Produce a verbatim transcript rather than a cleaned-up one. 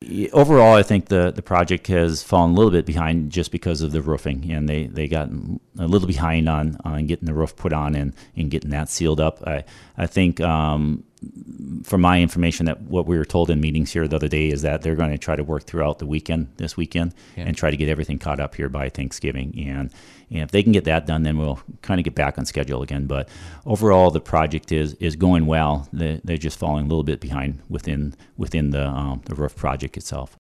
y- overall, I think the, the project has fallen a little bit behind just because of the roofing, and they, they got a little behind on, on getting the roof put on and, and getting that sealed up. I I think um, from my information that what we were told in meetings here the other day is that they're going to try to work throughout the weekend, this weekend, Yeah. and try to get everything caught up here by Thanksgiving. And, and if they can get that done, then we'll kind of get back on schedule again. But overall, the project is, is going well. They, they're just falling a little bit behind within within the um, the roof project itself.